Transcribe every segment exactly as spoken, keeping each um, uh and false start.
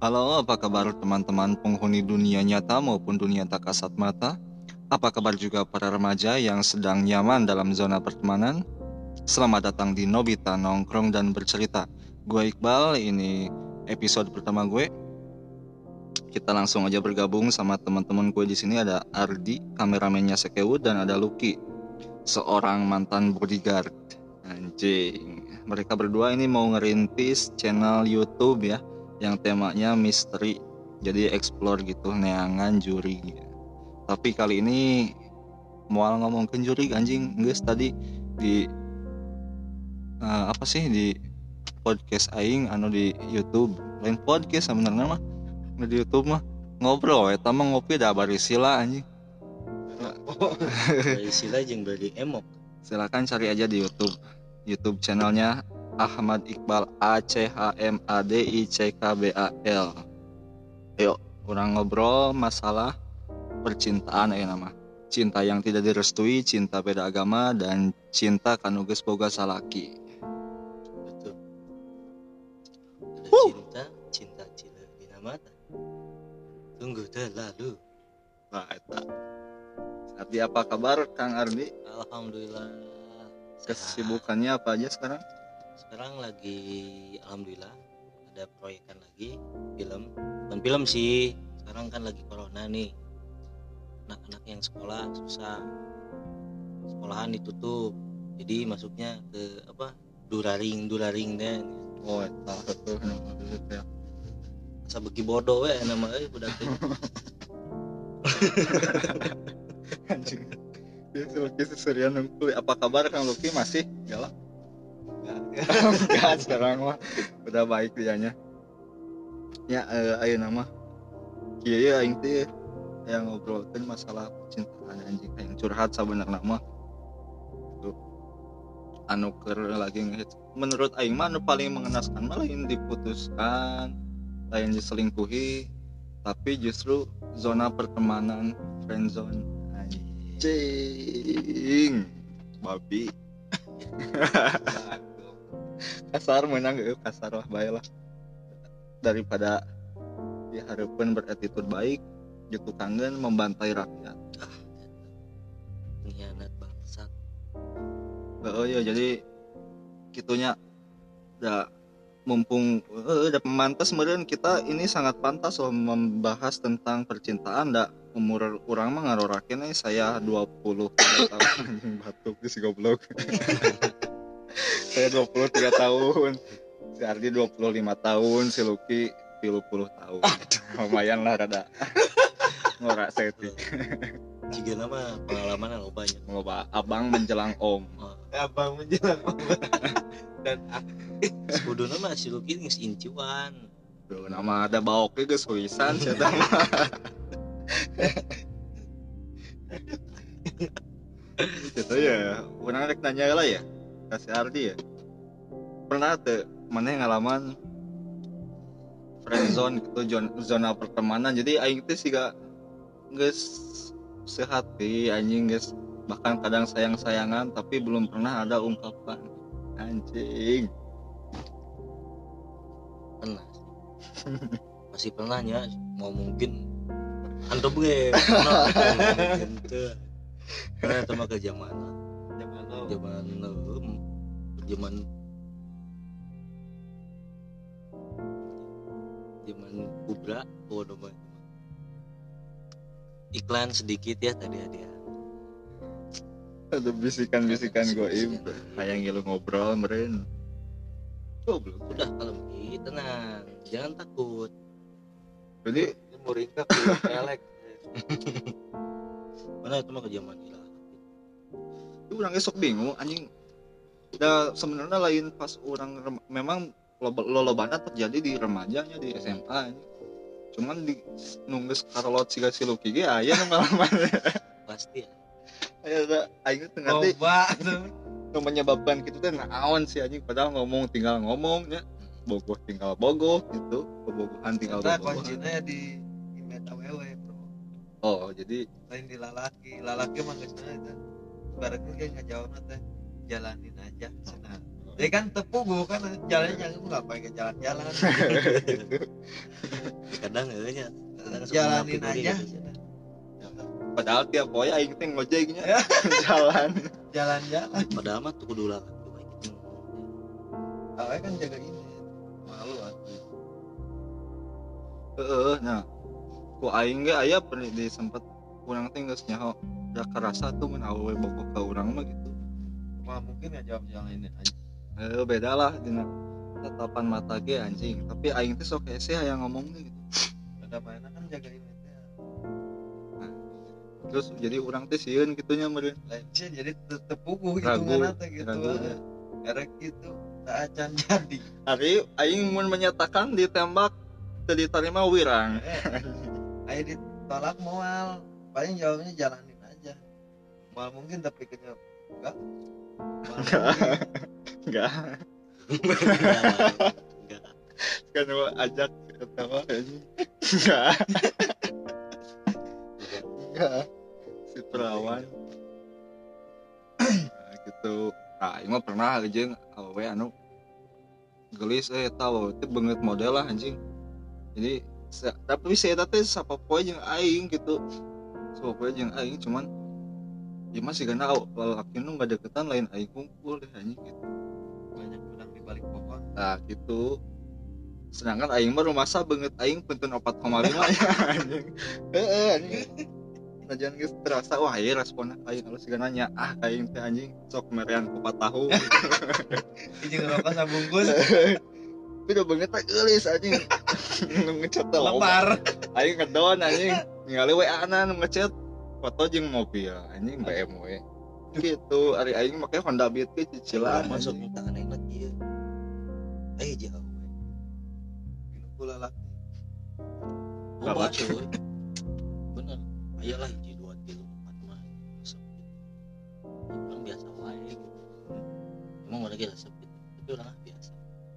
Halo, apa kabar teman-teman penghuni dunia nyata maupun dunia tak kasat mata? Apa kabar juga para remaja yang sedang nyaman dalam zona pertemanan? Selamat datang di Nobita Nongkrong dan Bercerita. Gue Iqbal, ini episode pertama gue. Kita langsung aja bergabung sama teman-teman gue di sini. Ada Ardi, kameramennya Sekewut, dan ada Lucky, seorang mantan bodyguard. Anjing. Mereka berdua ini mau ngerintis channel YouTube ya, yang temanya misteri, jadi explore gitu, neangan juri. Tapi kali ini mual ngomong ke juri anjing, guys. Tadi di uh, apa sih di podcast aing anu di YouTube, lain podcast sebenarnya mah di YouTube mah ngobrol eta mah ngopi da bari sila anjing. Bari sila jeung bari emok. Silakan cari aja di YouTube. YouTube channelnya Ahmad Iqbal, A C H M A D I C K B A L. Yuk, orang ngobrol masalah percintaan ya nama. Cinta yang tidak direstui, cinta beda agama, dan cinta kanu geus boga salaki. Betul. Ada Wuh. cinta, cinta cileuk dina mata. Tunggu terlalu. Nah, eta. Ardi, apa kabar Kang Ardi? Alhamdulillah. Sehat. Kesibukannya apa aja sekarang? Sekarang lagi alhamdulillah ada proyekan lagi film. Bukan film sih. Sekarang kan lagi corona nih. Anak-anak yang sekolah susah. Sekolahan ditutup. Jadi masuknya ke apa? Duraring, duraring deh. Oh, eta tuh nama itu ya. Asa beki bodoh we nama euy budak teh. Anjing. Dia si Lucky seserian nunggu. Apa kabar Kang Lucky? Masih galak? Enggak, sekarang mah udah baik dianya. Ya, eh, ayo nama. Kieu ya aing teh yang ngobrolkeun masalah percintaan anjing, yang curhat sabenerna mah. Tuh. Anu keur lagi ngehits. Menurut aing mah anu paling mengenaskan mah lain diputuskan, lain diselingkuhi, tapi justru zona pertemanan, friend zone. Anjing. Babi. Kasar menang euy, kasar lah bae lah. Daripada dihareupeun berattitude baik, gitu kangen membantai rakyat. Ah, pengkhianat bangsat. Oh iya, jadi kitunya udah mumpung eh, udah pemantas meureun kita ini sangat pantas loh membahas tentang percintaan. Da umur urang mah ngarorakeun eh, saya dua puluh tiga tahun anjing batuk geus goblok. Saya dua puluh tiga tahun. Si Ardi dua puluh lima tahun, si Lucky tiga puluh tahun. Lumayan lah rada ngora setik. Jika nama pengalaman lo banyak. Loba abang menjelang om. Oh, Abang menjelang dan kudu nama si Lucky geus incuan. Tuh nama ada baoknya geus wisan sia mah. Gitu ya. Urang rek nanya lah ya. Kasih Ardi ya. Pernah teu maneh ngalaman friendzone gitu, zona pertemanan. Jadi aing teh siga geus sehati anjing, geus bahkan kadang sayang-sayangan tapi belum pernah ada ungkapan. Anjing. Pernah. Masih pernah nya mau mungkin antum gue pernah mungkin teu. Karena itu mah ke zaman zaman lo zaman eum, zaman zaman kubra oh namanya. Iklan sedikit ya tadi ada. Ada bisikan-bisikan goib. Hayang ngilu ngobrol meureun. Oh belum, udah kalem ki, tenang, jangan takut. Jadi muringkak elek. Mana itu mah ke zaman gila. itu urang esok bingung anjing. Da sebenarnya lain pas orang rem- memang lolobana terjadi di remajanya di S M A anjing. Cuman di nunggu karolot siga si Lucky ge aya nu ngalaman. Pasti ya. Aya da aing teh ngerti Coba tuh. nu menyebabkan kitu teh naon sih anjing, padahal ngomong tinggal ngomong nya. Bogoh tinggal bogoh gitu, bobogohan tinggal Kita bogohan. kuncinya di di meta wewe bro. Oh, jadi Lain di lalaki, lalaki mah geus eta. Ibaratnya kayak ngajawabna teh jalanin aja cenah. Dia kan tepugu kan jalannya jangan nggak pakai jalan-jalan. Kadang ya kadang suka Jalanin mengapi aja. diri gitu. Padahal tiap poe aing teh ngojeknya jalan. Jalan-jalan. Padahal mah tuh kudu lah cuma gitu. Awalnya kan jaga ini. Malu atuh. Heeh, nah. Ku aing ge aya pernah di sempat urang teh geus nyaho da karasa tuh mun awewe bokok ka urang mah gitu. Wah mungkin ya jawab jalan ini aja. Eh beda lah dina tatapan mata ge anjing, tapi aing teh sok hese aya ngomong gitu. Ada mainan kan jaga ini teh. Terus jadi urang teh sieun kitunya meureun. Lain sih jadi te- tepugu Ragu, hitungan teh gitu. ragu. ah. Erek gitu. Tak acan jadi. Ari aing mun menyatakan ditembak teu diterima wirang. Eh, ayo ditolak moal. Paling jawabnya jalanin aja. Moal mungkin tapi kena enggak. Moal mungkin. Enggak. Enggak. Kan gua ajak ketawa anjing. Enggak. Enggak. Si perawan. Nah, gitu. Nah, ieu mah pernah jeung awewe anu gelis eh tahu itu banget model lah anjing. Jadi sa- tapi saya teh sapopoe jeung aing gitu. Sapopoe jeung aing cuman ya masih karena lalaki nu enggak deketan lain aing kumpul deh anjing gitu. Banyak udang di balik pohon. Nah gitu. Sedangkan aing mah rumasa banget aing punten opat koma lima ya anjing. Heeh anjing. Najan geus terasa wah ieu responna aing kalau sigana nya ah aing teh anjing sok merean kupat tahu. Jeung rokok sabungkus Tapi udah banget tak geulis anjing. Nu ngechat teh loba. lepar. Aing ngedon anjing. Ningali W A-na nu ngechat foto jeung mobil anjing B M W. Gitu, ari aing make Honda Beat ge cicilan. Masuk minta aneh lagi ya. Ayo jauh. Minum pula laki. Loba cuy. Bener. Ayolah hiji dua kilo empat mah. Resep gitu. Orang biasa wae gitu. Emang mana kita resep gitu. Tapi orang ah biasa.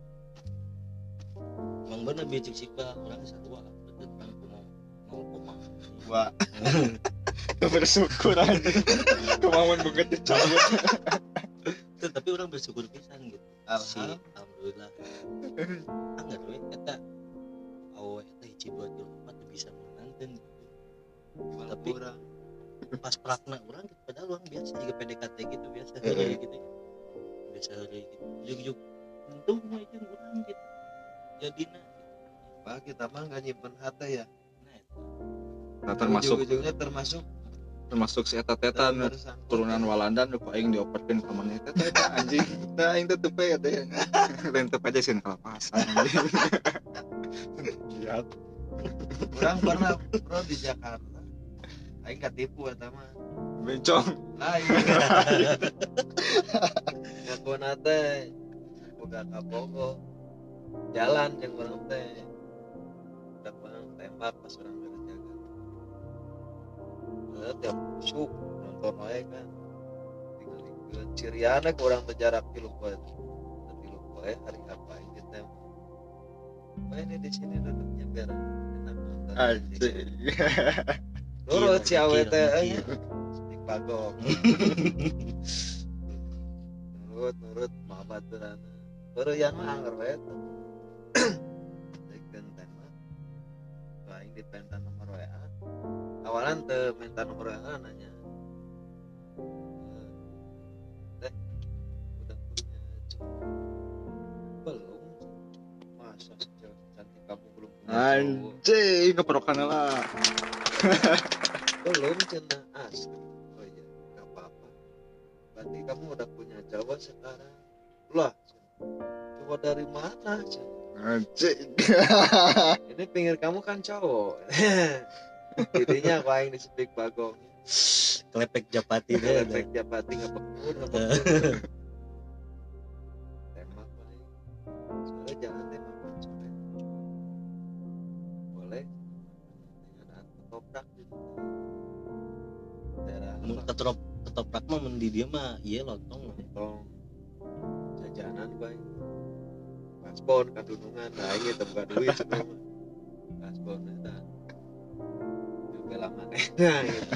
Emang bener bijik sika orang sarua betul kan mau nol koma Gua Bersyukur anjing. Kemauan banget dicabut. Tuh, tapi orang bersyukur pisan gitu. Si alhamdulillah. Anggar we eta awe eta hiji dua kilo empat bisa menanten gitu. Tapi orang pas prakna orang gitu, padahal orang biasa juga P D K T gitu biasa Heeh. heureuy gitu ya. Biasa heureuy gitu. Juk-juk untung mah jeung urang gitu. Jadina Pak kita mah nggak nyimpen hati ya. nah eta. Nah, termasuk Ujung-ujungnya termasuk termasuk si eta-teta nu turunan Walanda nu ku aing dioperkeun ka maneh teh teh anjing. Tah aing teh teu pede teh. Lain teu pede sieun kalapasan anjing. Lihat. orang pernah bro di Jakarta. Aing katipu eta mah. Bencong. Lain. Ngaku nate boga kapogo. Jalan jeung urang teh. Udah bang tembak pas urang beres jaga. Ada tiap busuk nonton wae kan. Tinggalikeun ciriana ke urang teh jarak tilu poe. Tilu poe hari apa aing ditembak. Bae ini di sini duduknya biar enak nonton. Anjing. Nurut si awe teh Mikir, mikir. stik bagong. Nurut nurut mah baturan. Beureuyan mah anger we teh. Dikeun tembak. Tuh aing dipenta nomor W A. Awalan teu minta nomor W A nanya. Teh udah punya cowok? Belum. Masa sejauh cantik kamu belum punya cowok? Anjing keperokan lah. Belum cina as. Oh iya, nggak apa-apa. Berarti kamu udah punya cowok sekarang. Lah, cowok dari mana? Cina? Anjing. Ini pinggir kamu kan cowok. Jadinya aku aing di speak bagong. Kelepek Japati deh. Efek Japati ngepekun, ngepekun. Tembak paling. Soalnya jangan tembak sore. Boleh. Dengan ketoprak gitu. Daerah Mun ketop ketoprak mah mun di dia mah ieu lontong mah. tong jajanan bae. Paspon kadunungan nah ini tempat duit semua. Paspon eta. Bela manehna gitu.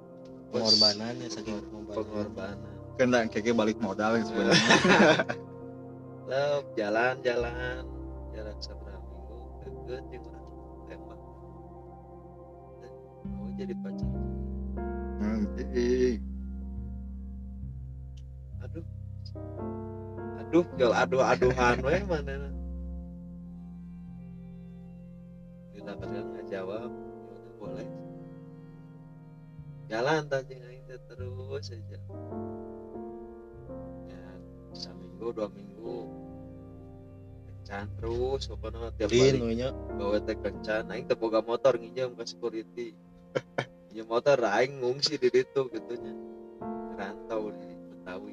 Pengorbanannya saking pengorbanan. Pengorbanan. Kena keke balik modal sebenarnya. Lep, jalan-jalan jarak seberapa minggu deket yang orang tembak. Mau jadi pacar. Anjing. Aduh. Aduh, jol aduh-aduhan we mana. Kita kadang ngejawab, ya udah boleh. Jalan tadi aing teh terus aja. Ya, seminggu dua minggu kencan terus pokoknya tiap Lin balik nya. gawe teh kencan aing teh boga motor nginjem ke security. Nginjem motor aing ngungsi di ditu gitunya. Rantau di Betawi.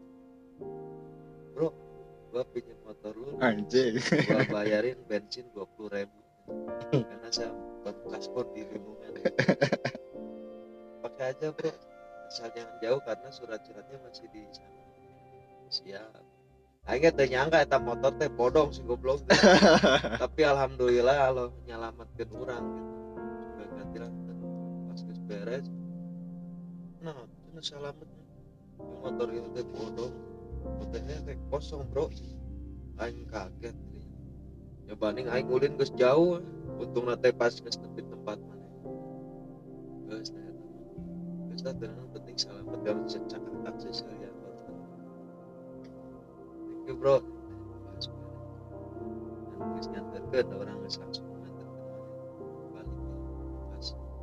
Bro, gua pinjam motor lu, Anjing. gua bayarin bensin dua puluh ribu karena saya baru paspor di lingkungan. Pakai aja bro, asal jangan jauh karena surat-suratnya masih di sana. Siap. Aing teh nyangka eta motor teh bodong si goblok. Tapi alhamdulillah Allah nyelamatkeun urang gitu. Sudah ganti rantai. Pas geus beres. Nah, itu selamatnya. Motor itu teh bodong. Motornya teh kosong, Bro. Aing kaget. Ya banding aing ulin geus jauh. Untungna teh pas geus nepi tempat mana. Geus teh. Geus teh penting selamat kalau cekak akses ya. Thank you, Bro. Geus nyanterkeun orang geus langsung nyanterkeun balik pas.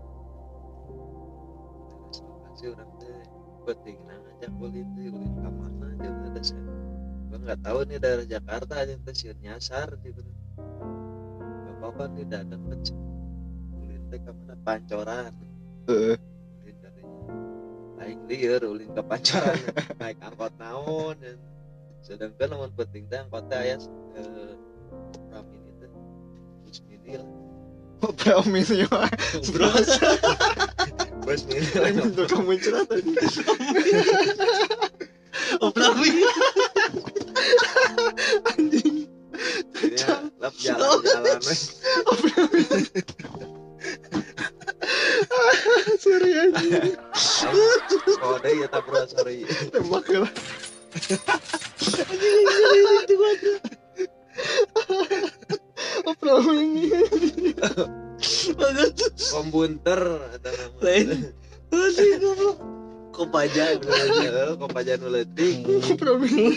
Terus lokasi urang teh penting nah ngajak ulin teh ulin ka mana aja udah saya. Gua enggak tahu nih daerah Jakarta aja teh sieun nyasar gitu. Enggak apa-apa nih dadak deket. Ulin teh ka mana Pancoran. Heeh. Ulin tadinya. Aing lieur ulin ka Pancoran naik angkot naon dan sedangkan lamun penting teh angkot teh aya eh, Pramin itu bus mini lah. Opera mini mah. Bro. Bus mini Aing untuk kamu cerita tadi. Opera mini. Anjing. ya lap jalan-jalan we. Sorry anjing. Kode ya tak bro sorry. Tembak lah. Opera mini. Kombunter ada nama. Lain. Masih goblok. Kopaja Heeh, kopaja nu leutik. Opera mini.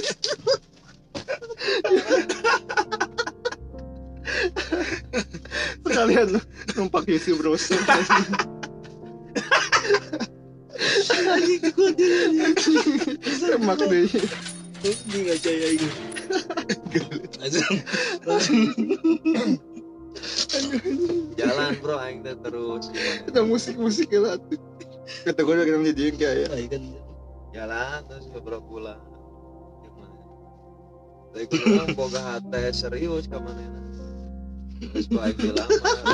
Sekalian numpak isi browser. Anjing kuat dia. Tembak deh. Ini aja ya ini. Langsung langsung Jalan bro aing teh terus Kita musik-musik lah tuh. Kata gue udah kena menjadiin kayak Ay, kan jalan terus beberapa bulan. Gimana? Tapi kurang boga hati serius ka manehna. Terus gua aing bilang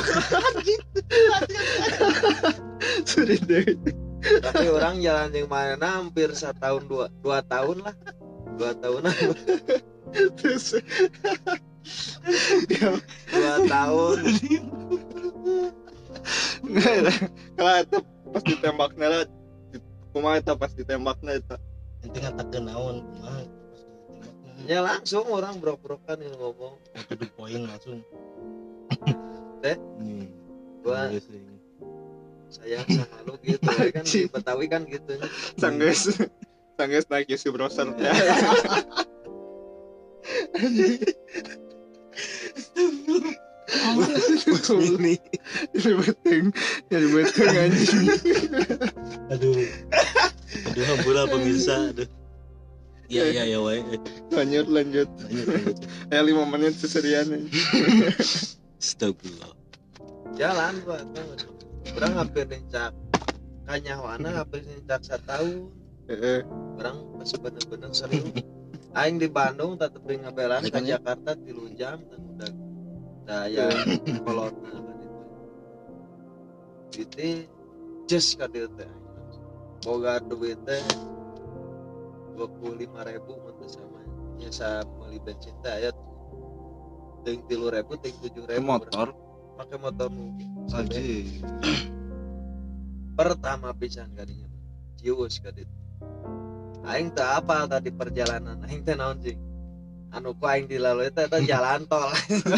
sorry deh. tapi orang jalan yang mana hampir setahun dua dua tahun lah dua tahunan Terus dia dua tahun nggak ada. Kalau itu pas ditembaknya lah, kumaha itu pas ditembaknya itu. nanti ngatakeun naon kumaha. ya langsung orang brok-brokan yang ngomong To the point langsung. Teh? Nih. gua Iya sih. sayang sama lu gitu ya kan di Betawi kan gitu nya. Sanggeus sanggeus naik isi browser teh. Ini. Jadi beteng, jadi beteng anjing. Aduh. Aduh hampura pemirsa. Aduh. Iya iya ya wae. Lanjut lanjut. Lanjut lanjut. Eh lima menit seserian. Astagfirullah. jalan gua tuh orang hampir nencak kanyawana hampir nencak setahun Heeh. orang masih bener-bener serius aing di Bandung tetep ngabelan ke Jakarta tilu jam dan udah daya kolotna kan itu itu just ka dieu teh boga duit teh dua puluh lima ribu mun teu sama nya sa meuli bensin teh aya ting tilu ribu ting tujuh ribu Motor pakai motor mobil anjing. pertama pisan kadinya cius ka ditu aing teh apa tadi perjalanan aing teh naon cing anu ku aing dilalui teh eta jalan tol.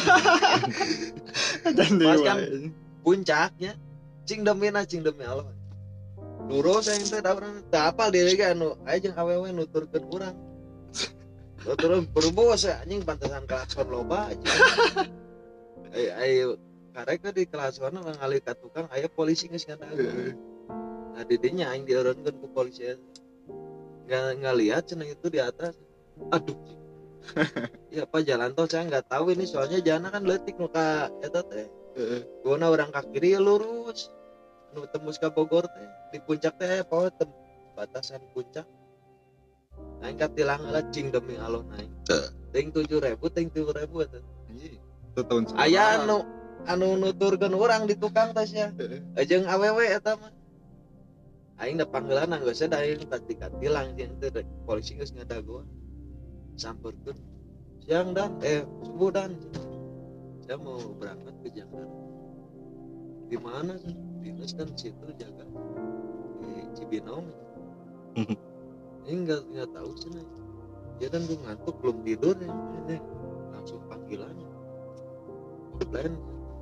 Dan Pas kan puncaknya cing demina cing demi Allah. Lurus aing teh da urang teu apal deui ge anu aya jeung awewe nuturkeun urang. Nuturkeun berbos anjing pantesan klakson loba anjing. Ai ai karek di klakson ngalih ka tukang aya polisi geus ngadagu. Nah didinya aing dieureunkeun ku polisi. Enggak ngalihat cenah itu di atas. Aduh. Ya apa jalan tol saya nggak tahu ini soalnya jalan kan leutik nu ka eta teh. Heeh. Guna urang ka kiri lurus. Nu tembus ka Bogor teh. Di puncak teh poe batasan puncak. Aing katilang heula cing demi Allah naik. Ting tujuh ribu, ting tujuh ribu eta. Anjing. Itu tahun seberapa? Aya anu anu nuturkeun urang di tukang teh sia. Jeung awewe eta mah. Aing da panggilan geus da aing tadi katilang jeung teh polisi geus ngadaguan. Samperkeun siang dan eh subuh dan saya mau berangkat ke Jakarta. Di mana sih? Dinas kan situ jaga di Cibinong. Ini nggak nggak tahu sih nih. Dia kan gue ngantuk belum tidur ya. Ini langsung panggilan. Offline.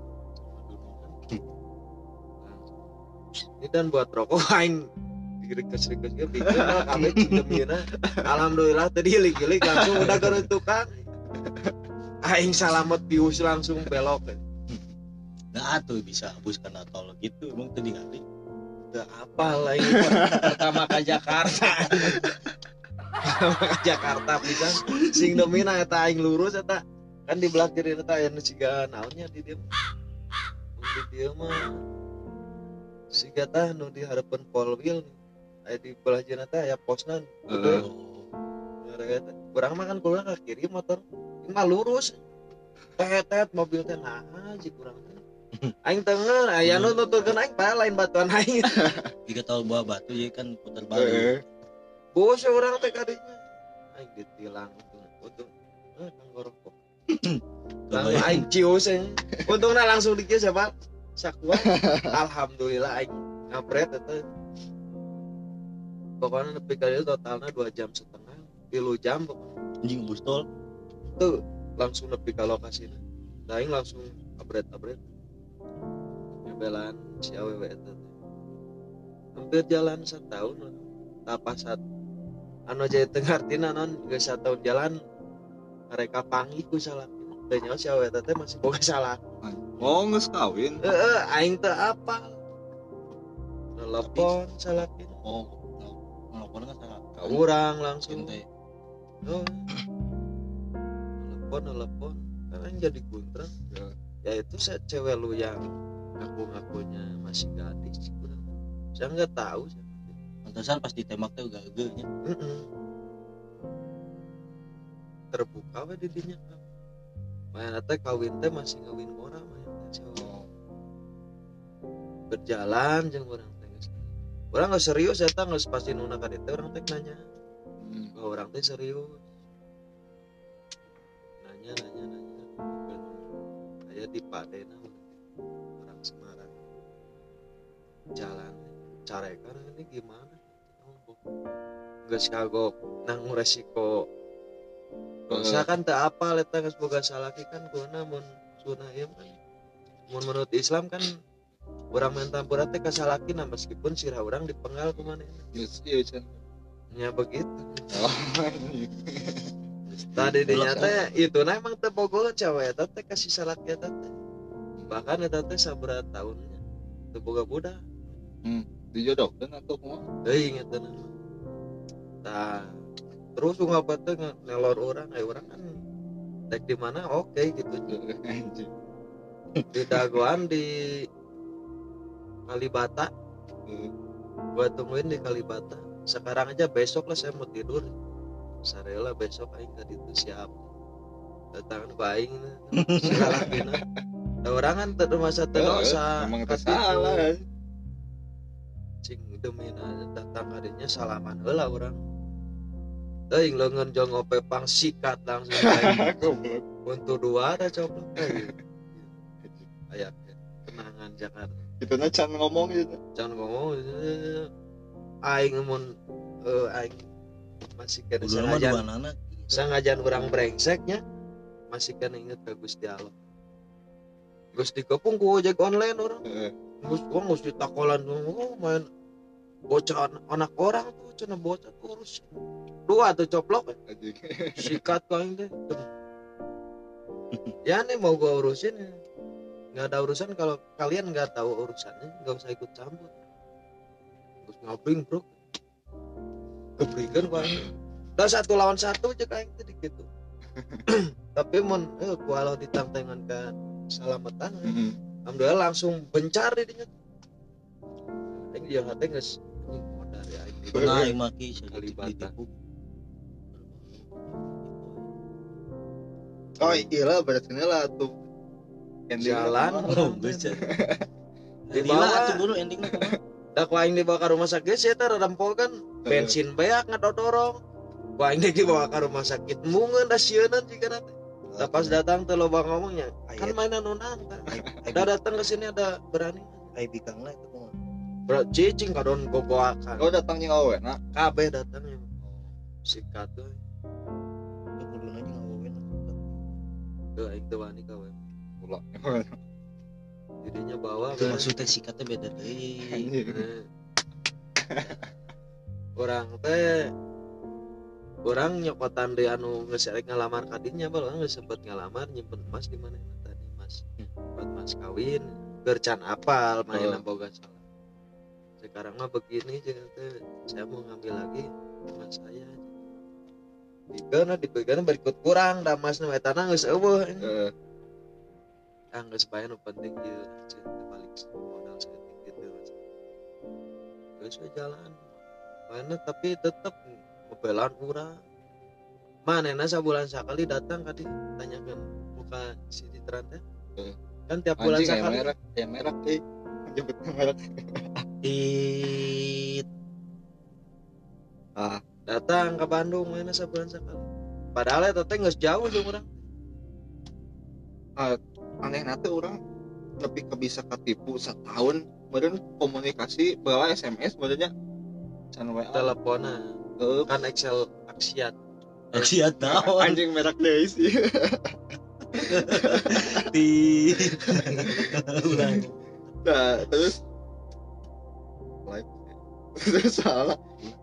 Ini dan buat rokok aing direkas-rekas ge bikin lah kabeh cindemina. Alhamdulillah tadi hilik-hilik langsung udah ke tukang. Aing salamet pius langsung belok. Nah atuh bisa hapus kana tol gitu emang teu ningali. Teu apal lah ini pertama ke Jakarta. Pertama ke Jakarta pisan sing domina eta aing lurus eta kan di belah kiri eta aya nu siga naonnya di dieu. Di dieu mah siga tah nu di harapan Polwil. Aya di belah jeuna teh aya posna. Heeh. Urang mah kan kuliah ke kiri motor. Ini mah lurus. Tetet mobil teh nah aja kurang. Aing tengah aya nu nuturkeun aing bae lain batuan aing. Jika tol buah batu ya kan putar balik. Bos urang teh kadinya. Aing ditilang untung. Eh kanggorok. Langsung aing cius aing. Untungna langsung dikieu siapa? Sakua. Alhamdulillah aing ngapret eta. Pokoknya nepi ka dieu totalna dua jam setengah, tiga jam pokoknya. Anjing bus tol. Tuh langsung nepi ka lokasina. Da aing langsung abret-abret. Ngebelan si awewe eta. Hampir jalan setahun lah. Tapasat anu aja teu ngartina naon geus satahun jalan mereka panggih ku salaki. Teh nyaho si awewe eta teh masih boga salaki. Oh, geus kawin. Heeh, aing teu apal. Telepon salaki. Oh, nelpon enggak salah. Ka urang langsung. Teh. Oh. Telepon telepon kan jadi guntrang. Ya. Ya itu saya cewek lu yang ngaku-ngakunya masih gadis kurang. Saya enggak tahu sih. Pantesan pas ditembak teh uga eueuh nya. Heeh. Terbuka we di dinya. Mayana teh kawin teh masih ngawin orang mayana teh. Oh. Berjalan jeung urang teh geus. Urang geus serius eta geus pasti nuna ka dieu urang teh nanya. Hmm. Bahwa orang teh serius. Nanya nanya nanya. Aya di Padena orang Semarang. Jalan carekan ini gimana? Geus kagok nang resiko. Dosa kan teu apal eta geus boga salaki kan kuna mun sunah ieu kan. Mun menurut Islam kan urang mentampura teh ka salakina meskipun sirah urang dipenggal ku manehna. Geus ieu can. Nya begitu. Oh. Tadi dinya teh ituna emang teu boga cewek eta teh kasih salaki eta teh. Bahkan eta teh sabaraha tahunnya teu boga budak. Hmm, dijodohkeun atuh kumaha? Teuing eta mah. Tah terus ngapa teh nelor orang, eh orang kan dek di mana oke okay, gitu. Anjing. Di dagoan di Kalibata. Gua tungguin di Kalibata. Sekarang aja besok lah saya mau tidur. Sarela besok aing ka ditu siap. Datang ku aing salalakina. Da urang kan teu masa teu dosa. Emang teu salah. Cing demina datang ka dinya salaman heula urang. Teuing leungeun jong ope pang sikat langsung aing. Goblok. Untuk dua ada coblok kayak aya kenangan Jakarta. Kituna can ngomong gitu. Can ngomong aing mun uh, aing masih kena sarajan. Dulu mah sangajan orang brengseknya masih kan inget ke Gusti Allah. Gusti kepung ku ojek online orang. Heeh. Gus gua mesti takolan oh, main bocah anak orang tuh cenah bocah urus. Dua tuh coplok Anjing. sikat paling deh. Ya nih mau gua urusin ya. Nggak ada urusan kalau kalian nggak tahu urusannya nggak usah ikut campur. Terus ngabring bro. Kebrikan paling. Dah satu lawan satu aja kayak gitu gitu. Tapi mon eh kalau ditantangkan kan selamatan Heeh. alhamdulillah langsung bencar dinya yang dia hati geus modar ya ini Nah, yang maki Kalibata. ditipu. Oh iya lah berarti lah tuh ending jalan Oh, bisa. Di Di bawah bawah. tuh dulu endingnya kumaha? dah ku aing dibawa ke rumah sakit saya teh rempol kan bensin beak ngadodorong ku aing dibawa ke rumah sakit mungeun da sieuneuan jigana teh da pas datang teh loba ngomongnya kan mainan nunan dah datang ke sini ada berani Ai bikangna itu kumaha? bro cicing kadon gogoakan Oh datangnya awe nah. kabeh datangnya sikat tuh Ya kuduna jeung ngawewen. tuh aing teh wani kawe Pula. jadinya bawa Itu maksudnya sikatnya beda deui. Anjing. Eh. orang teh orang nyokotan di anu geus rek ngalamar kadinya bal orang geus sempet ngalamar nyimpen emas di mana tadi mas buat mas kawin gercan apal main Oh. boga salah sekarang mah begini jangan teh saya mau ngambil lagi emas saya dikeuna dipegang berikut kurang da emasna eta na geus eueuh Heeh. ah geus bae nu penting ieu balik modal seketik gitu mas geus we jalan mana tapi tetep ngebelaan urang manehna sabulan sakali datang kadi tanyakan muka si Ditran teh Heeh. kan tiap bulan Anjing aya sakali merek, aya merek euy. Nyebutnya merek. Tit. Ah, datang ke Bandung mana sabulan sakali padahal eta teh geus jauh jeung urang aneh nanti orang lebih ke bisa ketipu setahun kemudian komunikasi bawa S M S kemudiannya can W A teleponan Eh, kan Excel aksiat Aksiat naon? anjing merek deui sih. Tit. Ulang. Nah, terus live terus salah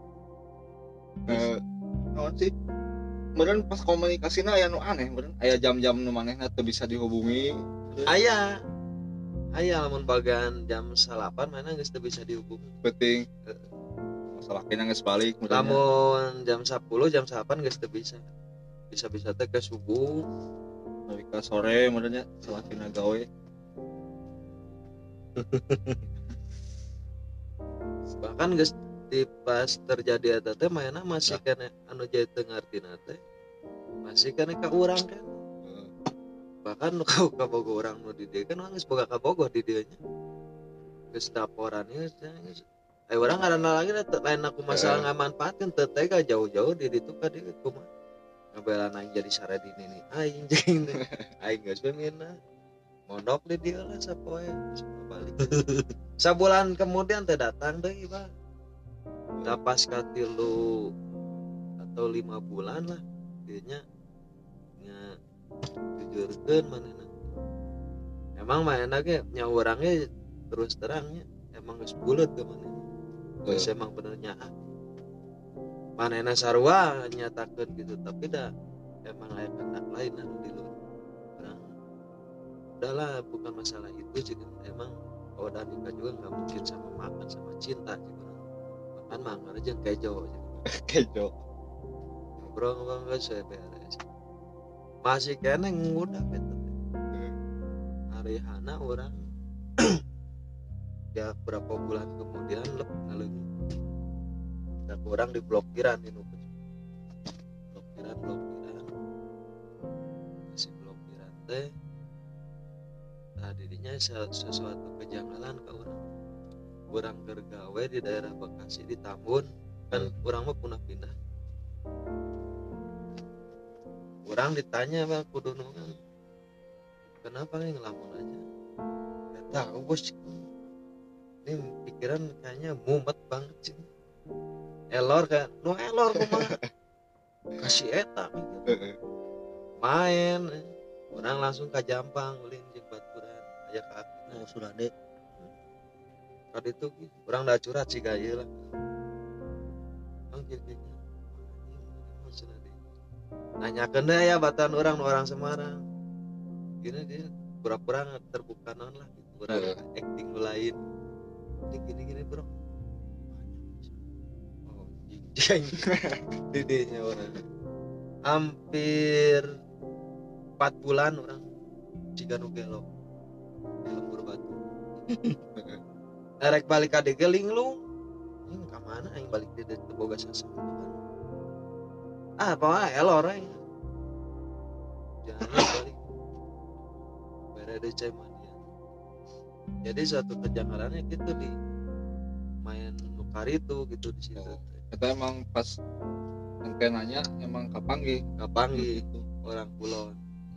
eh naon sih kemudian pas komunikasinya aya nu aneh kemudian aya jam-jam nu manehna teu bisa dihubungi aya aya lamun bagan jam salapan mana geus teu bisa dihubungi penting masalah kena geus balik kemudian lamun jam sepuluh jam delapan geus teu bisa bisa-bisa teh ke subuh nepi ka sore kemudiannya salah kena gawe bahkan geus di pas terjadi eta teh mainna masih kena anu jadi teu ngartina teh masih kena ka urang kan bahkan nu kau ka bogo urang nu di dieu kan urang geus boga ka bogoh di dieu nya geus laporan geus aya urang ngaranna lagi teh lain aku masalah ngamanfaatkeun teu tega jauh-jauh di ditu ka dieu kumaha ngabelan aing jadi saredini nih aing jeung aing geus we mina mondok di dieu lah sapoe balik sabulan kemudian teh datang deui Bang nah pas ka tilu atau lima bulan lah dianya nya jujurkeun manehna emang manehna ge nya urang ge terus terangnya emang geus bulet ke manehna geus emang bener nyaah manehna sarua nyatakeun gitu tapi dah emang aya kehendak lain anu di luar urang udahlah bukan masalah itu juga emang kalau udah nikah juga nggak mungkin sama makan sama cinta juga makan mangga aja kejo kejo ngobrol ngobrol saya beres masih kena ngudak gitu hari hana orang ya berapa bulan kemudian lep ngalungi dan orang diblokiran di numpuk blokiran blokiran masih blokiran teh nah dirinya sesuatu kejanggalan ke orang orang gergawe di daerah Bekasi di Tambun kan hmm. orang mah punah pindah orang ditanya bang kudunungan kenapa nih ngelamun aja gak tahu bos ini pikiran kayaknya mumet banget sih elor kan no elor kumaha kasih eta mikir. Heeh. Main eh. Orang langsung ke Jampang ulin jeung baturan aya kaki Oh Surade. kade itu orang dah curhat sih gaya lah orang jadi nanyakan deh ya batan orang orang Semarang gini dia pura-pura terbuka non lah gitu. Orang Heeh. acting lain ini gini gini bro oh jing didinya orang hampir empat bulan orang jika nu gelo di lembur batu erek balik ka dege linglung ini ka mana aing balik di dege boga sasa ah bawa elor aing jangan balik berada cai mania jadi suatu kejanggalannya gitu di main nukar itu gitu di situ Oh. Eta emang pas engke nanya emang kapanggih kapangi orang kulon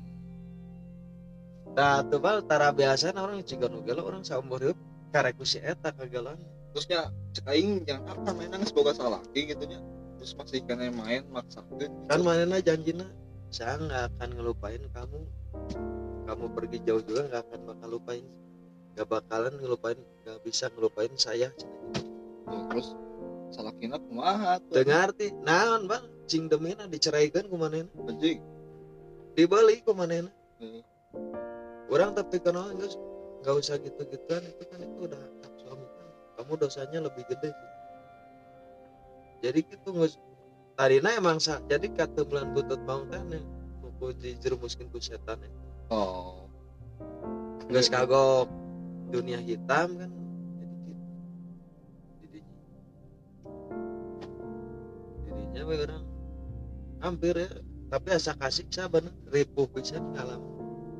dah tuh bal tara biasa orang ciga nu gelo orang saumur hidup karek ku si eta kagelan terusnya cek aing yang apa mainan semoga salah gitu nya terus masih kena main maksakeun kan manena janjina saya nggak akan ngelupain kamu kamu pergi jauh juga nggak akan bakal lupain nggak bakalan ngelupain nggak bisa ngelupain saya oh, terus salah kina kumaha tuh dengar ti naon bang cing demena diceraikan ku manena anjing dibeli ku manena Heeh. orang tapi kenal enggak nggak usah gitu-gituan itu kan itu udah hak suami kan kamu dosanya lebih gede sih jadi gitu ngus tadina emang sa, jadi kata bulan butut mau tane buku dijerumuskeun ku setan ya. oh Geus kagok dunia hitam kan jadi gitu didinya didinya we orang hampir ya tapi asa kasih saban ripuh pisan ngalaman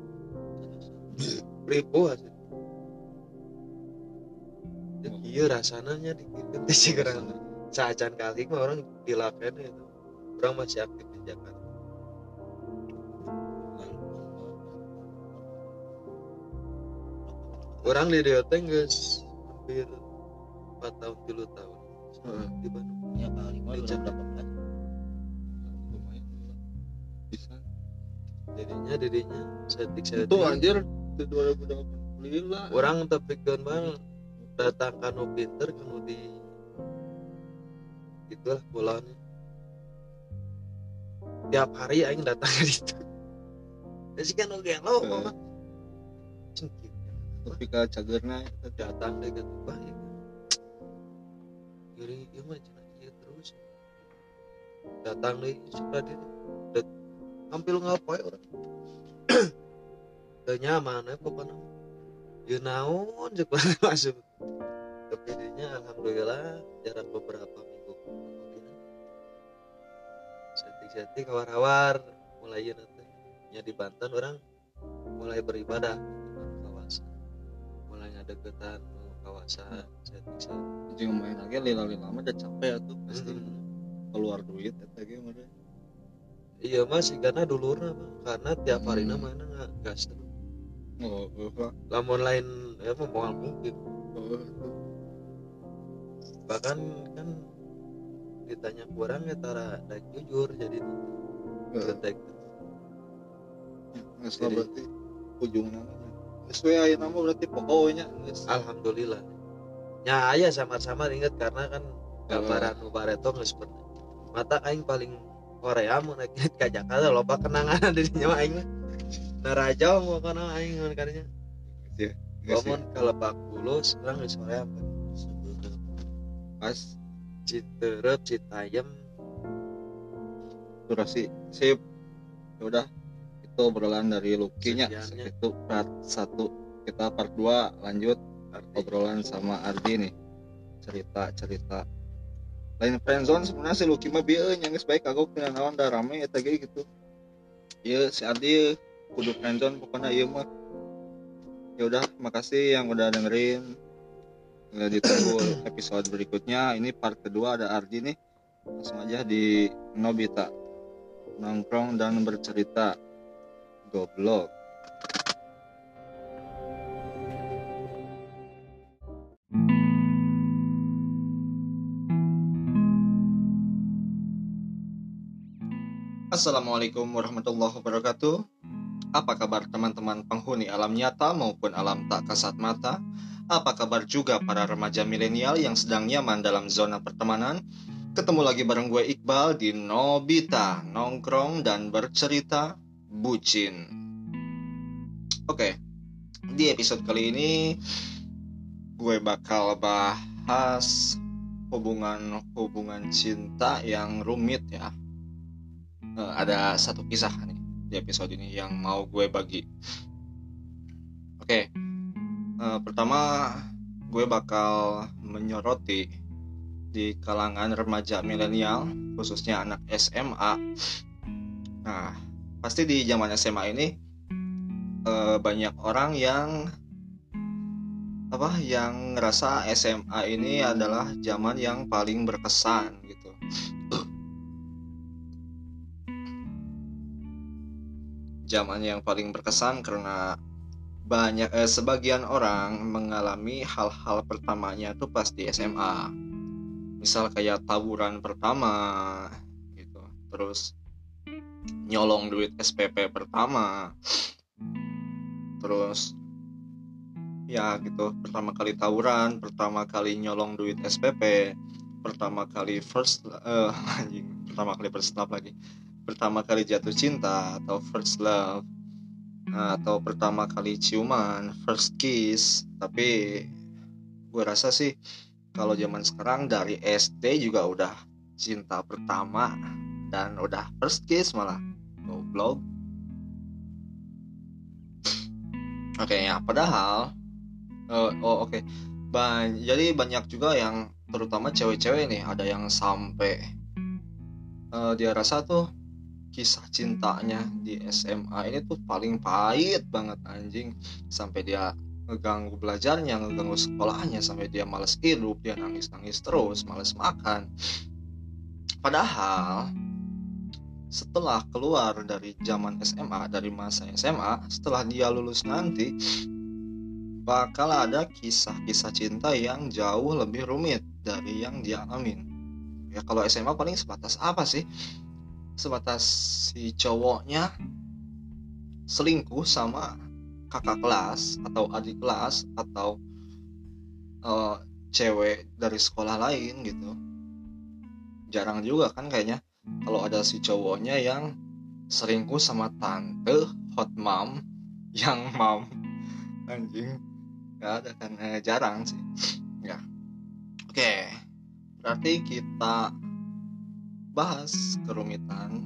ripuh hasil ya iya rasanya dikit sih kerana saacan kali mah orang dilakukan itu orang masih aktif di Jakarta orang di Rio Tengges hampir empat tahun tilu tahun Heeh. di Bandung Ya kali mah Di dua ribu delapan belas. lumayan bisa jadinya didinya setik itu setik anjir itu dua ribu delapan lima orang tepikeun mah datang kanu pinter kanu di itulah pulaunya tiap hari aing datang ke situ jadi kan oke lo mama cengkit tapi ka cagerna datang deh gitu baik jadi ya mah cenah ieu terus datang deh suka dia udah hampir ngapain orang teu nyaman ya pokoknya ya naon cek masuk tapi dinya alhamdulillah jarak beberapa minggu kemudian setik-setik awar-awar mulai ya nanti nya di Banten orang mulai beribadah di kawasan mulai ngadeketan kawasan setik-setik anjing main lagi lila-lila mah udah capek atuh pasti Hmm. keluar duit eta ge mah deh. iya masih karena dulurna mah karena tiap hari Hmm. mana nggak gas terus oh oh lah lamun lain ya mah moal mungkin oh bahkan kan ditanya kurang ya tara daik jujur jadi detek nggak Jadi- berarti ujungnya sesuai aja nama berarti pokoknya geus. alhamdulillah nya aya samar-samar inget karena kan gambaran nu bareto geus pernah mata aing paling Korea mun naik ka Jakarta loba kenangan di dinya mah aing mah naraja mau kana aing mun karenya Iya, geus sih. lamun ka Lebak Bulus urang geus Korea apa Pas Citerep Citayam durasi sip ya udah itu obrolan dari Lucky-nya Sekiannya. itu part satu kita part dua lanjut arti obrolan sama Ardi nih cerita cerita lain friendzone sebenarnya si Lucky mah bieu nya geus bae kagok tina naon da rame eta ge gitu ieu si Ardi kudu friendzone pokoknya ieu mah ya udah makasih yang udah dengerin. Ya, ditunggu episode berikutnya. Ini part kedua ada Ardi nih. Langsung aja di Nobita nongkrong dan bercerita. Goblok. Assalamualaikum warahmatullahi wabarakatuh. Apa kabar teman-teman penghuni alam nyata maupun alam tak kasat mata? Apa kabar juga para remaja milenial yang sedang nyaman dalam zona pertemanan? Ketemu lagi bareng gue Iqbal di Nobita, nongkrong dan bercerita bucin. Oke, di episode kali ini gue bakal bahas hubungan-hubungan cinta yang rumit ya. Uh, ada satu kisah nih di episode ini yang mau gue bagi. Oke, uh, pertama gue bakal menyoroti di kalangan remaja milenial, khususnya anak S M A. Nah, pasti di zaman S M A ini uh, banyak orang yang apa yang ngerasa S M A ini adalah zaman yang paling berkesan gitu. Zaman yang paling berkesan karena banyak eh, sebagian orang mengalami hal-hal pertamanya tuh pas di S M A. Misal kayak tawuran pertama gitu. Terus nyolong duit S P P pertama. Terus ya gitu, pertama kali tawuran, pertama kali nyolong duit S P P, pertama kali first uh, anjing, pertama kali first love lagi. Pertama kali jatuh cinta atau first love, atau pertama kali ciuman, first kiss. Tapi gue rasa sih kalau zaman sekarang dari S D juga udah cinta pertama dan udah first kiss malah. Goblok. Oke okay, ya, padahal uh, oh oke okay. Ban- jadi banyak juga yang terutama cewek-cewek nih, ada yang sampai uh, dia rasa tuh kisah cintanya di S M A ini tuh paling pahit banget anjing, sampai dia ngeganggu belajarnya, ngeganggu sekolahnya, sampai dia malas hidup, dia nangis-nangis terus, malas makan. Padahal setelah keluar dari zaman S M A, dari masa S M A, setelah dia lulus nanti bakal ada kisah-kisah cinta yang jauh lebih rumit dari yang dia alamin. Ya kalau S M A paling sebatas apa sih? Sebatas si cowoknya selingkuh sama kakak kelas atau adik kelas atau uh, cewek dari sekolah lain gitu. Jarang juga kan kayaknya kalau ada si cowoknya yang selingkuh sama tante hot mom yang mom anjing. Gak ada kan, eh, jarang sih ya. Oke, berarti kita bahas kerumitan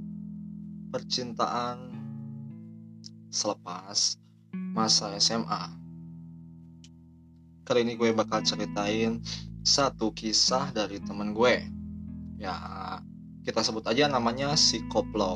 percintaan selepas masa S M A. Kali ini gue bakal ceritain satu kisah dari temen gue. Ya, kita sebut aja namanya si Koplok.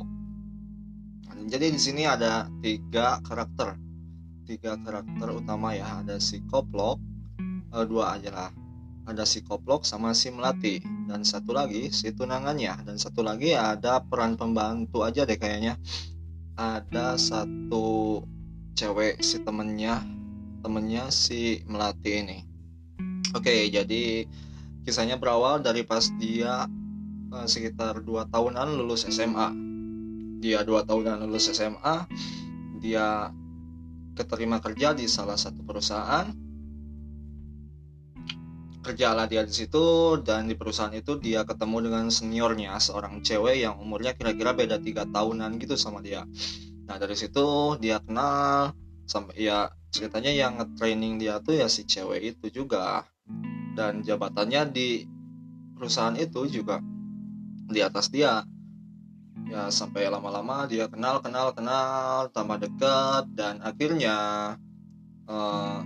Jadi di sini ada tiga karakter, tiga karakter utama ya. Ada si Koplok, eh, dua aja lah. Ada si Koplok sama si Melati, dan satu lagi si tunangannya, dan satu lagi ada peran pembantu aja deh kayaknya. Ada satu cewek si temennya temennya si Melati ini. Oke, jadi kisahnya berawal dari pas dia eh, sekitar dua tahunan lulus S M A. Dia dua tahunan lulus S M A, dia keterima kerja di salah satu perusahaan. Kerjalah dia di situ, dan di perusahaan itu dia ketemu dengan seniornya, seorang cewek yang umurnya kira-kira beda tiga tahunan gitu sama dia. Nah dari situ dia kenal, sampai ya ceritanya yang nge-training dia tuh ya si cewek itu juga, dan jabatannya di perusahaan itu juga di atas dia. Ya sampai lama-lama dia kenal kenal kenal tambah dekat, dan akhirnya uh,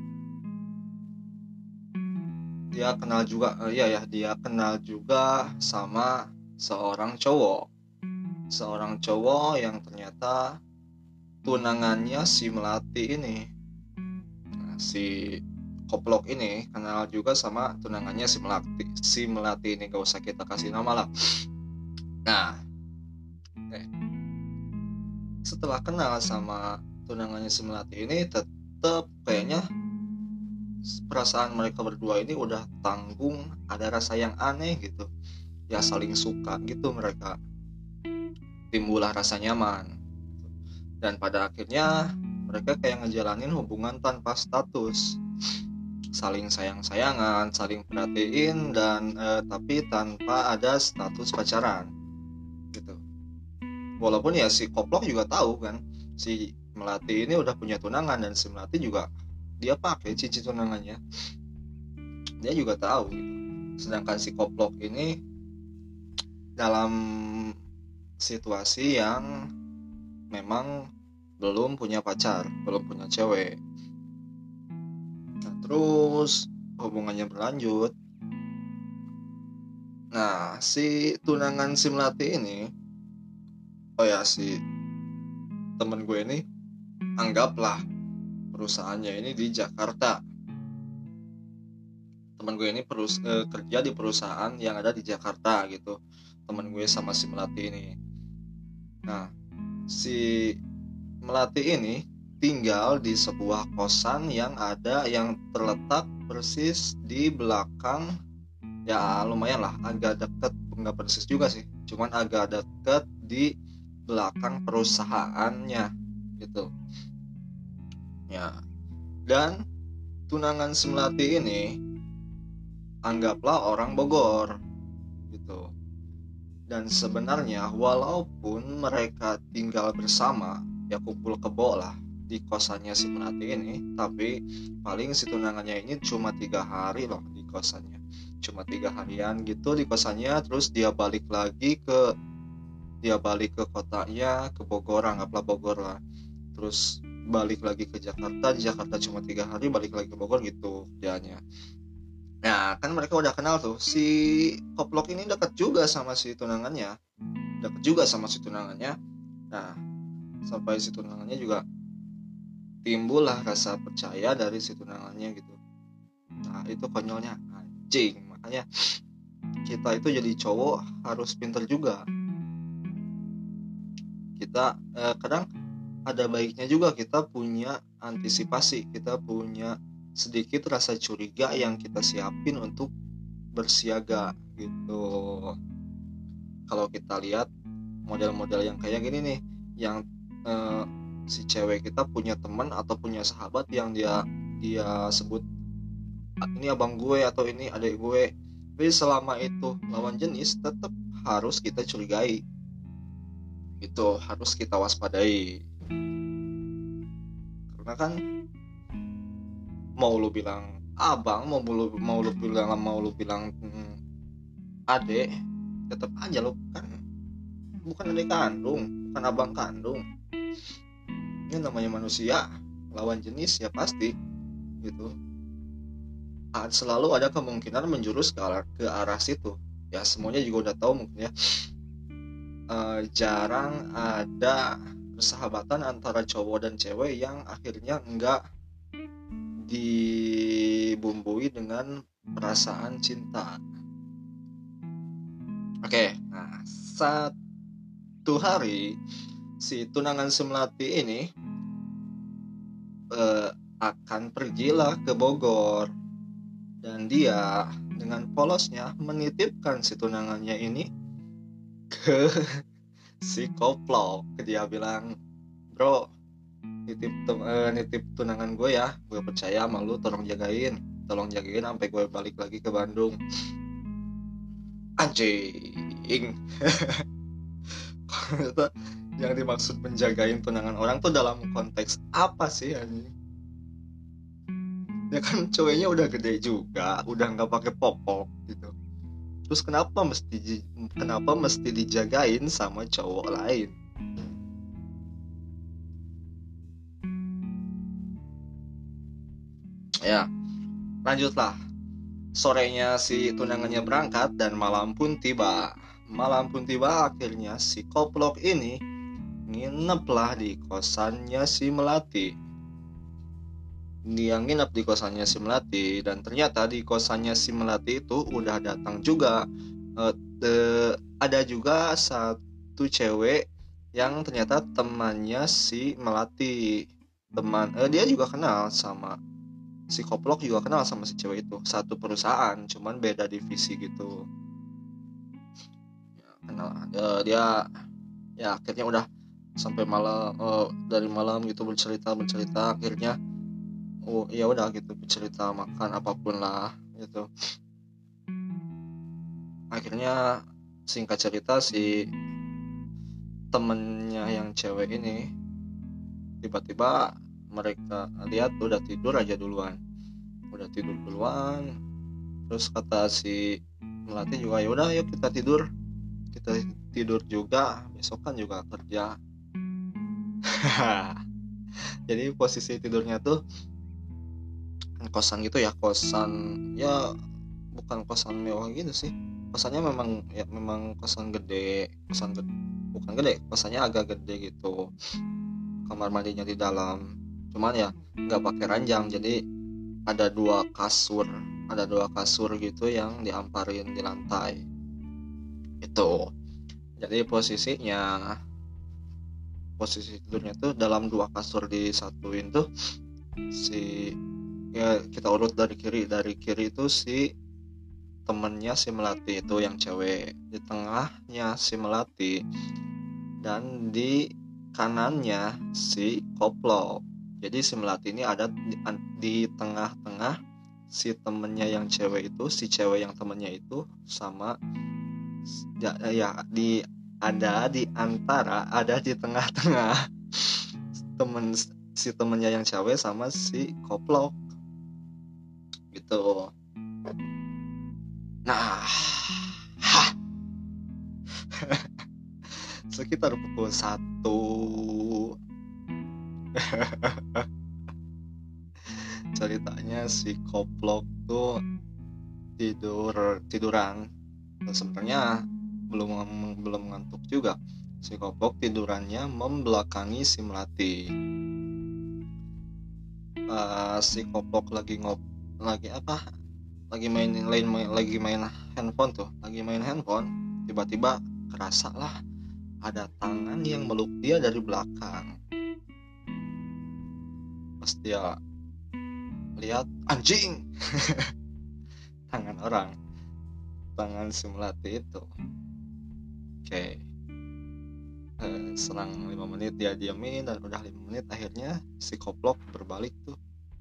dia kenal juga uh, ya ya dia kenal juga sama seorang cowok seorang cowok yang ternyata tunangannya si Melati ini. Nah, si Koplok ini kenal juga sama tunangannya si Melati si Melati ini, gak usah kita kasih nama lah. Nah eh, setelah kenal sama tunangannya si Melati ini, tetap kayaknya perasaan mereka berdua ini udah tanggung, ada rasa yang aneh gitu ya, saling suka gitu mereka. timbullah rasa nyaman. Dan pada akhirnya mereka kayak ngejalanin hubungan tanpa status, saling sayang-sayangan, saling perhatiin, dan eh, tapi tanpa ada status pacaran gitu. Walaupun ya si Koplok juga tahu kan si Melati ini udah punya tunangan, dan si Melati juga dia pakai cincin tunangannya, dia juga tahu gitu. Sedangkan si Koplok ini dalam situasi yang memang belum punya pacar, belum punya cewek. Nah, terus hubungannya berlanjut. Nah, si tunangan si Melati ini, oh ya, si temen gue ini, anggaplah perusahaannya ini di Jakarta. Temen gue ini perus- eh, kerja di perusahaan yang ada di Jakarta gitu. Temen gue sama si Melati ini. Nah, si Melati ini tinggal di sebuah kosan yang ada yang terletak persis di belakang, ya lumayan lah, agak deket, nggak persis juga sih, cuman agak deket di belakang perusahaannya gitu ya. Dan tunangan si Melati ini anggaplah orang Bogor gitu. Dan sebenarnya walaupun mereka tinggal bersama, ya kumpul kebo lah di kosannya si Melati ini, tapi paling si tunangannya ini cuma tiga hari loh di kosannya, cuma tiga harian gitu di kosannya. Terus dia balik lagi ke dia balik ke kotanya, ke Bogor, anggaplah Bogor lah. Terus balik lagi ke Jakarta, di Jakarta cuma tiga hari, balik lagi ke Bogor gitu kerjaannya. Nah, kan mereka udah kenal tuh. Si Koplok ini dekat juga sama si tunangannya. Dekat juga sama si tunangannya. Nah, sampai si tunangannya juga timbul lah rasa percaya dari si tunangannya gitu. Nah, itu konyolnya anjing. Makanya kita itu jadi cowok harus pintar juga. Kita eh, kadang ada baiknya juga kita punya antisipasi, kita punya sedikit rasa curiga yang kita siapin untuk bersiaga gitu. Kalau kita lihat model-model yang kayak gini nih, yang eh, si cewek kita punya teman atau punya sahabat yang dia dia sebut ini abang gue atau ini adik gue, tapi selama itu lawan jenis tetap harus kita curigai, itu harus kita waspadai. Karena kan mau lu bilang abang, mau lu mau lu bilang mau lu bilang hmm, adek, tetap aja lu kan bukan adik kandung, bukan abang kandung. Ini namanya manusia, lawan jenis ya pasti gitu. Selalu ada kemungkinan menjurus ke arah, ke arah situ. Ya semuanya juga udah tahu mungkin ya. E, jarang ada persahabatan antara cowok dan cewek yang akhirnya enggak dibumbui dengan perasaan cinta. Oke, nah satu hari si tunangan si Melati ini eh, akan pergilah ke Bogor, dan dia dengan polosnya menitipkan si tunangannya ini ke si Koplok. Dia bilang, bro, nitip uh, nitip tunangan gue ya, gue percaya sama lu, tolong jagain tolong jagain sampai gue balik lagi ke Bandung. Anjing. Yang dimaksud menjagain tunangan orang tuh dalam konteks apa sih anjing? Ya kan ceweknya udah gede juga, udah nggak pakai popok gitu, terus kenapa mesti kenapa mesti dijagain sama cowok lain? Ya, lanjutlah. Sorenya si tunangannya berangkat dan malam pun tiba. Malam pun tiba, akhirnya si Koplok ini ngineplah di kosannya si Melati. Dia nginep di kosannya si Melati, dan ternyata di kosannya si Melati itu udah datang juga uh, uh, ada juga satu cewek yang ternyata temannya si Melati. Teman uh, dia juga kenal sama si Koplok, juga kenal sama si cewek itu, satu perusahaan cuman beda divisi gitu ya, kenal. Uh, dia Ya akhirnya udah sampai malam, uh, dari malam gitu bercerita bercerita akhirnya oh ya udah gitu bercerita makan apapun lah gitu. Akhirnya singkat cerita si temennya yang cewek ini tiba-tiba mereka lihat udah tidur aja duluan udah tidur duluan terus kata si Melati juga ya udah yuk kita tidur kita tidur juga besok kan juga kerja. Jadi posisi tidurnya tuh kosan gitu ya, kosan ya bukan kosan mewah gitu sih, kosannya memang ya memang kosan gede, kosan gede bukan gede, kosannya agak gede gitu, kamar mandinya di dalam, cuman ya nggak pakai ranjang, jadi ada dua kasur ada dua kasur gitu yang diamparin di lantai itu. Jadi posisinya posisi tidurnya tuh dalam dua kasur disatuin tuh si ya kita urut dari kiri dari kiri itu si temennya si Melati itu yang cewek, di tengahnya si Melati, dan di kanannya si Koplok. Jadi si Melati ini ada di, di tengah-tengah si temennya yang cewek itu, si cewek yang temennya itu sama ya, ya di ada di antara ada di tengah-tengah temen si temennya yang cewek sama si Koplok gitu. Nah, hah. Sekitar pukul satu ceritanya si Koplok tuh tidur tiduran dan sebenarnya belum belum ngantuk juga. Si Koplok tidurannya membelakangi si Melati. Uh, si Koplok lagi ngop lagi apa? Lagi main lain main, lagi main handphone tuh, lagi main handphone. Tiba-tiba kerasa lah ada tangan yang meluk dia dari belakang. Pas dia lihat, anjing. Tangan orang, tangan si Melati itu. Oke, okay. eh, selang lima menit dia diamin, dan udah lima menit akhirnya si Koplok berbalik tuh.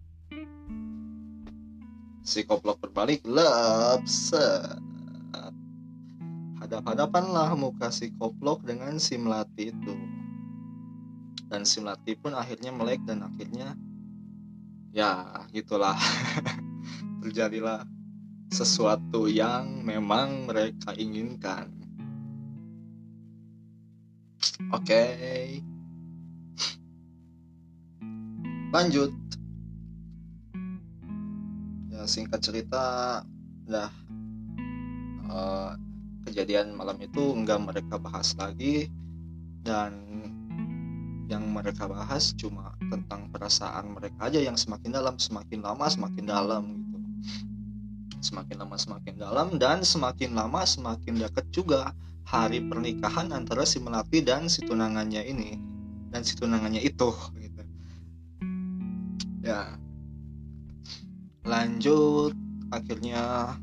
Si Koplok berbalik, lep, set. Hadap-hadapan lah muka si Koplok dengan si Melati itu. Dan si Melati pun akhirnya melek, dan akhirnya ya gitulah. Terjadilah sesuatu yang memang mereka inginkan. Oke, okay. Lanjut. Ya singkat cerita, dah uh, kejadian malam itu enggak mereka bahas lagi, dan yang mereka bahas cuma tentang perasaan mereka aja yang semakin dalam, semakin lama semakin dalam gitu. Semakin lama semakin dalam, dan semakin lama semakin dekat juga hari pernikahan antara si Melati dan si tunangannya ini dan si tunangannya itu gitu. Ya lanjut, akhirnya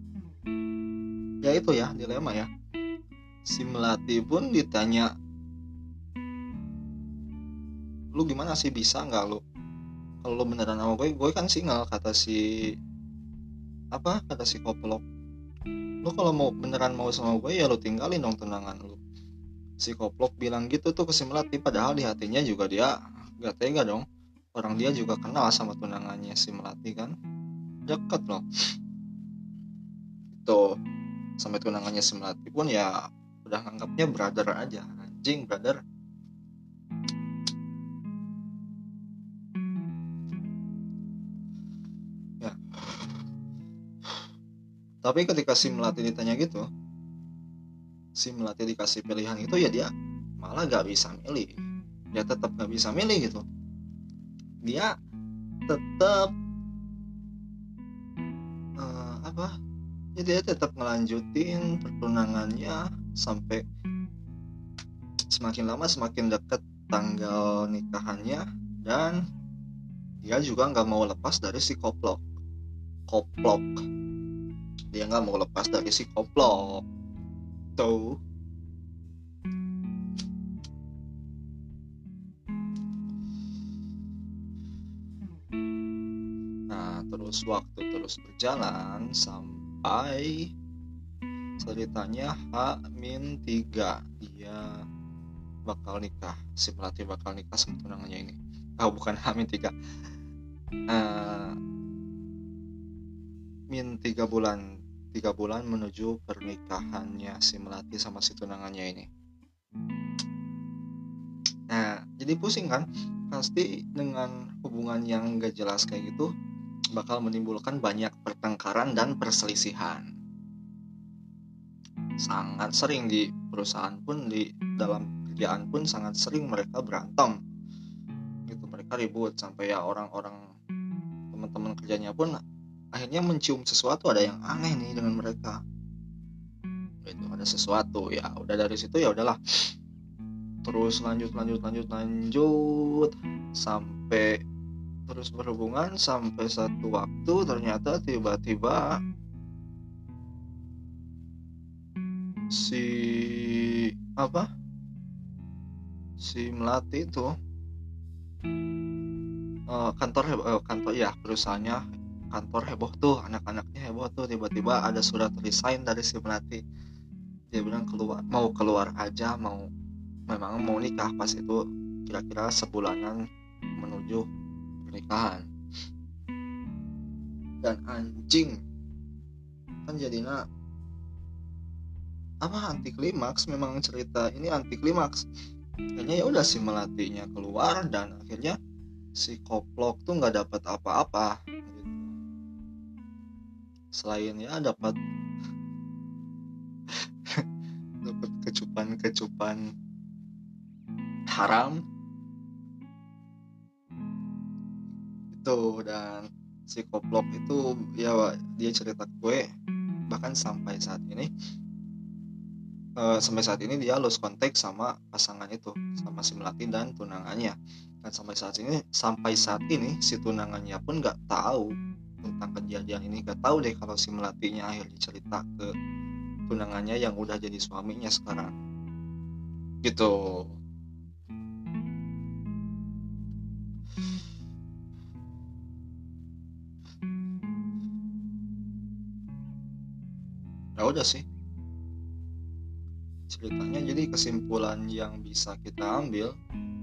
ya itu ya dilema ya. Si Melati pun ditanya, lu gimana sih, bisa nggak lu kalau lu beneran sama gue, gue kan single, kata si apa kata si Koplok. Lu kalau mau beneran mau sama gue ya lu tinggalin dong tunangan lu. Si Koplok bilang gitu tuh ke si Melati, padahal di hatinya juga dia gak tega dong, orang dia juga kenal sama tunangannya si Melati kan, deket loh itu. Sampai tunangannya si Melati pun ya udah nganggapnya brother aja, anjing brother. Ya. Tapi ketika si Melati ditanya gitu, si Melati dikasih pilihan itu, ya dia malah gak bisa milih. Dia tetap gak bisa milih gitu. Dia tetap uh, apa ya dia tetap ngelanjutin pertunangannya sampai semakin lama semakin dekat tanggal nikahannya, dan dia juga gak mau lepas dari si Koplok Koplok dia gak mau lepas dari si Koplok tuh. terus waktu terus berjalan sampai ceritanya H min tiga dia bakal nikah, si Melati bakal nikah sama tunangannya ini. Oh bukan H min tiga, uh, min tiga bulan tiga bulan menuju pernikahannya si Melati sama si tunangannya ini. Nah jadi pusing kan, pasti dengan hubungan yang gak jelas kayak gitu bakal menimbulkan banyak pertengkaran dan perselisihan. Sangat sering di perusahaan pun, di dalam kerjaan pun sangat sering mereka berantem gitu, mereka ribut sampai ya orang-orang teman-teman kerjanya pun akhirnya mencium sesuatu, ada yang aneh nih dengan mereka gitu, ada sesuatu. Ya udah dari situ ya udahlah, terus lanjut lanjut lanjut lanjut sampai terus berhubungan sampai satu waktu ternyata tiba-tiba si apa si Melati itu uh, kantor uh, kantor ya perusahaannya kantor heboh tuh, anak-anaknya heboh tuh, tiba-tiba ada surat resign dari si Melati. Dia bilang keluar, mau keluar aja, mau memang mau nikah pas itu kira-kira sebulanan menuju pernikahan. Dan anjing kan jadinya apa, anti klimaks. Memang cerita ini anti klimaks. Akhirnya ya udah si Melatinya keluar dan akhirnya si Koplok tuh nggak dapat apa-apa gitu. Selain ya dapat dapat kecupan-kecupan haram itu. Dan si Koplok itu ya dia cerita ke gue bahkan sampai saat ini uh, sampai saat ini dia lose contact sama pasangan itu, sama si Melati dan tunangannya. Dan sampai saat ini sampai saat ini si tunangannya pun nggak tahu tentang kejadian ini, nggak tahu deh kalau si Melatinya akhirnya cerita ke tunangannya yang udah jadi suaminya sekarang gitu. Ya udah sih ceritanya. Jadi kesimpulan yang bisa kita ambil,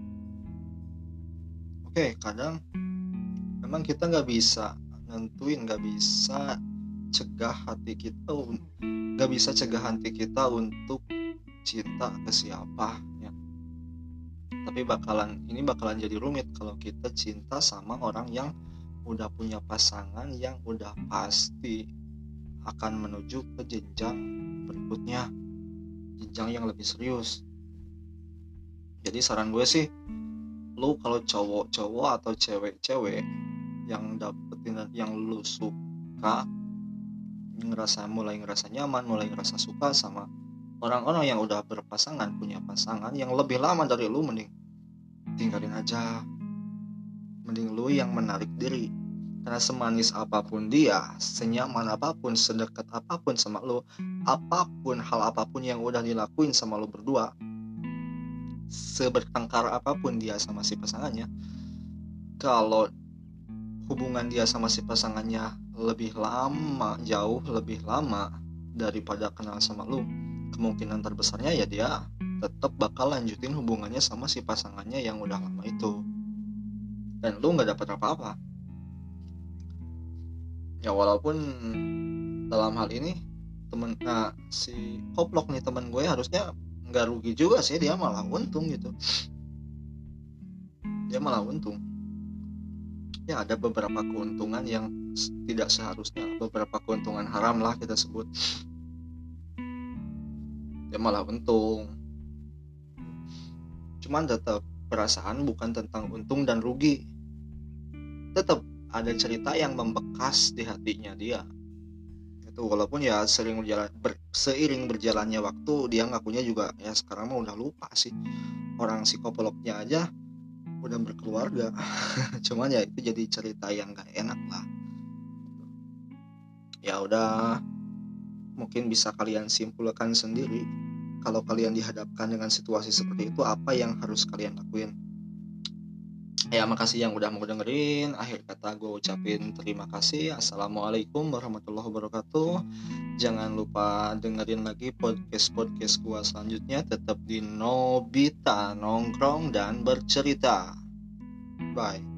oke okay, kadang memang kita nggak bisa nentuin, nggak bisa cegah hati kita, nggak bisa cegah hati kita untuk cinta ke siapa ya. Tapi bakalan ini bakalan jadi rumit kalau kita cinta sama orang yang udah punya pasangan yang udah pasti akan menuju ke jenjang berikutnya, jenjang yang lebih serius. Jadi saran gue sih, lu kalau cowok-cowok atau cewek-cewek yang dapetin yang lu suka, ngerasa mulai ngerasa nyaman, mulai ngerasa suka sama orang-orang yang udah berpasangan, punya pasangan yang lebih lama dari lu, mending tinggalin aja, mending lu yang menarik diri. Karena semanis apapun dia, senyaman apapun, sedekat apapun sama lu, apapun hal apapun yang udah dilakuin sama lu berdua, sebertengkar apapun dia sama si pasangannya, kalau hubungan dia sama si pasangannya lebih lama, jauh lebih lama daripada kenal sama lu, kemungkinan terbesarnya ya dia tetap bakal lanjutin hubungannya sama si pasangannya yang udah lama itu, dan lu gak dapat apa-apa. Ya walaupun dalam hal ini temen, nah si Koplok nih temen gue harusnya nggak rugi juga sih, dia malah untung gitu, dia malah untung. Ya ada beberapa keuntungan yang tidak seharusnya, beberapa keuntungan haram lah kita sebut, dia malah untung. Cuman tetap perasaan bukan tentang untung dan rugi, tetap ada cerita yang membekas di hatinya dia itu. Walaupun ya sering berjalan, ber, seiring berjalannya waktu dia ngakunya juga ya sekarang mah udah lupa sih, orang si Koploknya aja udah berkeluarga. Cuman ya itu jadi cerita yang gak enak lah. Ya udah, mungkin bisa kalian simpulkan sendiri kalau kalian dihadapkan dengan situasi seperti itu, apa yang harus kalian lakuin. Ya, makasih yang udah mau dengerin. Akhir kata gue ucapin terima kasih. Assalamualaikum warahmatullahi wabarakatuh. Jangan lupa dengerin lagi podcast-podcast gue selanjutnya. Tetap di Nobita Nongkrong dan Bercerita. Bye.